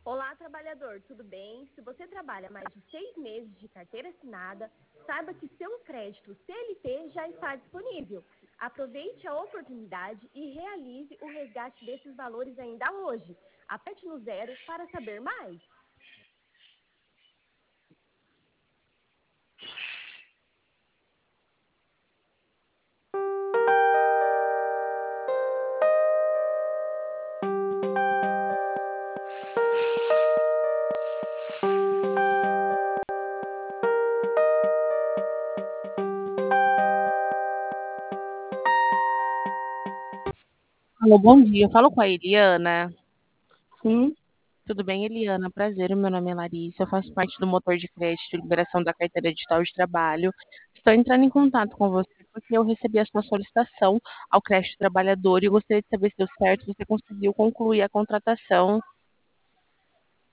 Olá, trabalhador, tudo bem? Se você trabalha mais de 6 meses de carteira assinada, saiba que seu crédito CLT já está disponível. Aproveite a oportunidade e realize o resgate desses valores ainda hoje. Aperte no zero para saber mais. Alô, bom dia. Eu falo com a Eliana. Sim, Tudo bem, Eliana? Prazer, o meu nome é Larissa. Eu faço parte do motor de crédito de liberação da carteira digital de trabalho. Estou entrando em contato com você porque eu recebi a sua solicitação ao crédito trabalhador e gostaria de saber se deu certo, você conseguiu concluir a contratação.